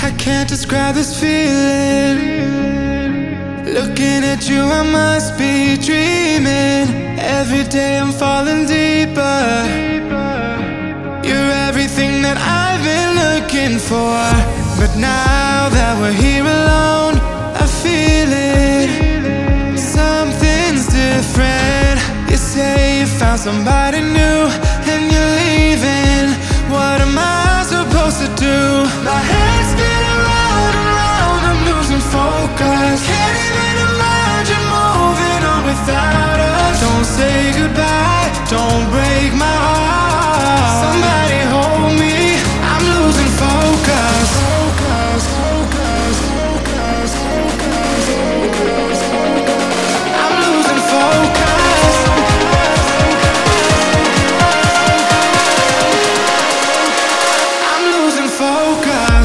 I can't describe this feeling. Looking at you, I must be dreaming. Every day I'm falling deeper. You're everything that I've been looking for. But now that we're here alone, I feel it. Something's different. You say you found somebody new and you're leaving. What am I supposed to do? My head's spinning round and round, I'm losing focus. Can't even imagine moving on without us. Don't say goodbye, don't break my heart. Somebody hold me, I'm losing focus. Focus, focus, focus, focus, focus, focus. I'm losing focus. I'm losing focus.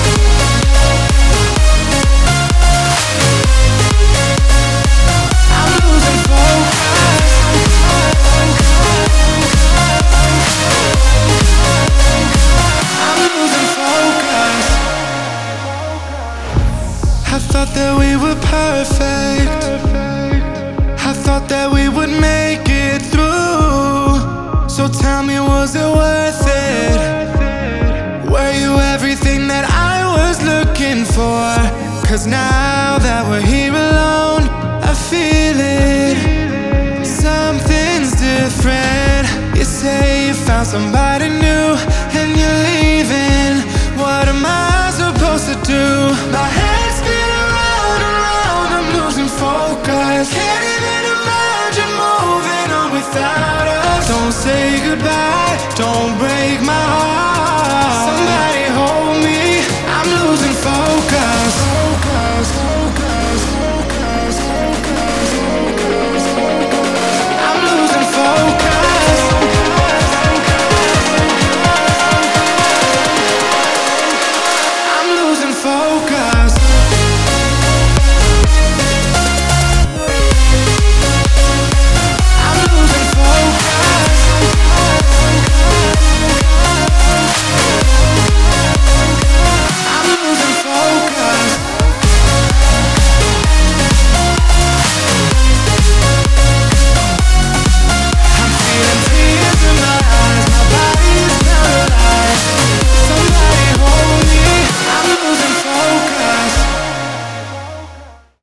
I'm losing focus. I'm losing focus. I thought that we were perfect. I thought that we would make it through. So tell me, was it worth it? Were you everything that I was looking for? 'Cause now that we're here alone, I feel it. Something's different. You say you found somebody new and you're leaving. What am I supposed to do? My head's spinning round and round, I'm losing focus. Can't even imagine moving on without us. Don't say goodbye, don't break